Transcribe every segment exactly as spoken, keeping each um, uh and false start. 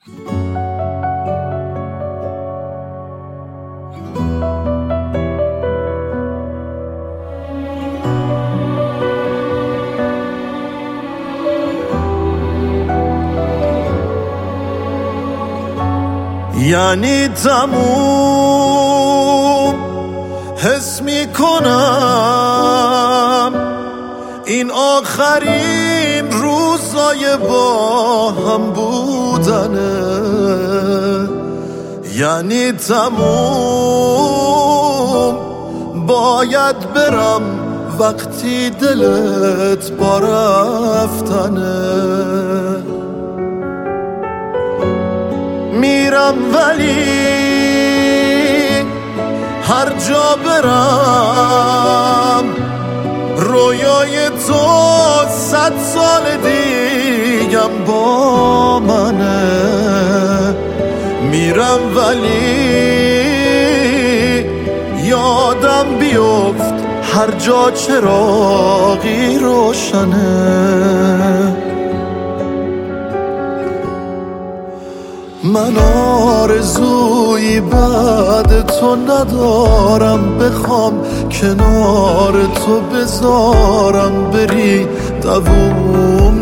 یعنی تموم حس می کنم این آخرین روزای با هم بودنه، یعنی تموم باید برم وقتی دلت با رفتنه. میرم ولی هر جا برم رویای تو صد سال دیگم با منه. میرم ولی یادم بیفت هر جا چراغی روشنه. من آرزویی بعد تو ندارم، بخوام کنار تو بذارم بری دووم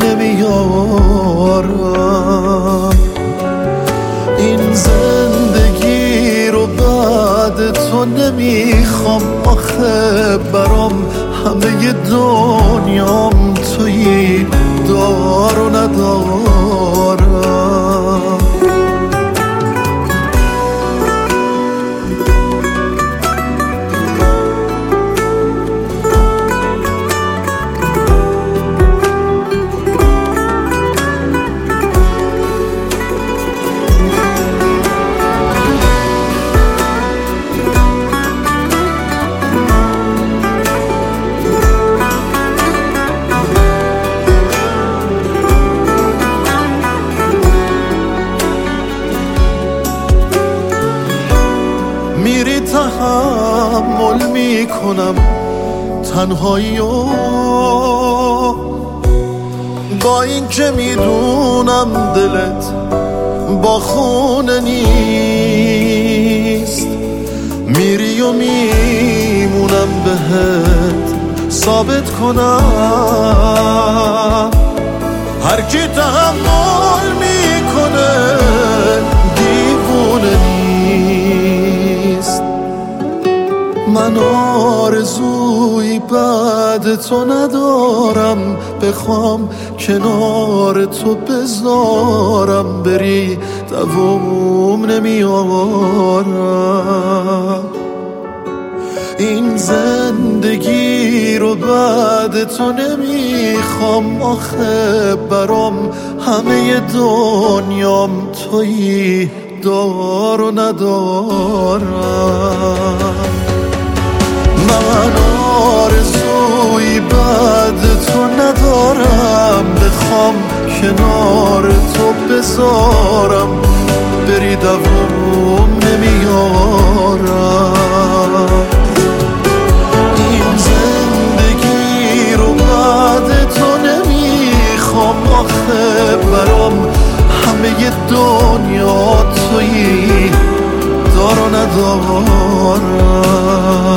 نمیارم. این زندگی رو بعد تو نمیخوام، آخه برام همه دنیام تویی، دار و ندارم. میری تحمل میکنم تنهایی و با این که میدونم دلت با خونه نیست، میری و میمونم بهت ثابت کنم هر کی تحمل میکنه دیوونه نیست. من آرزویی بعد تو ندارم، بخوام کنار تو بذارم بری دووم نمیارم. این زندگی رو بعد تو نمیخوام، آخه برام همه دنیام تویی، دار و ندارم. من آرزویی بعد تو ندارم، بخوام کنار تو بذارم بری دووم نمیارم. این زندگی رو بعد تو نمیخوام، آخه برام همه دنیا تویی، دار و ندارم.